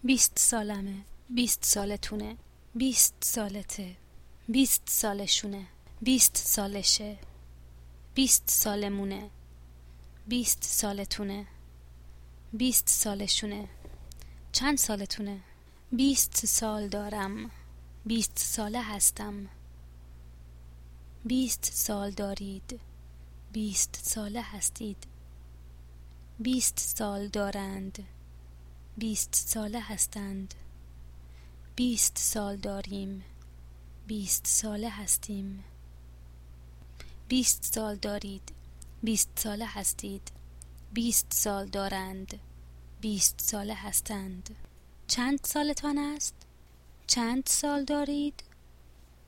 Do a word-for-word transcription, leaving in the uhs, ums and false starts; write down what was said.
بیست سالمه، بیست سالتونه، بیست سالته، بیست سالشونه، بیست سالشه، بیست سالمونه، بیست سالتونه، بیست سالشونه. چند سالتونه؟ بیست سال دارم، بیست ساله هستم. بیست سال دارید، بیست ساله هستید. بیست سال دارند، بیست ساله هستند. بیست سال داریم، بیست ساله هستیم. بیست سال دارید، بیست ساله هستید. بیست سال دارند، بیست ساله هستند. چند سالتان است؟ چند سال دارید؟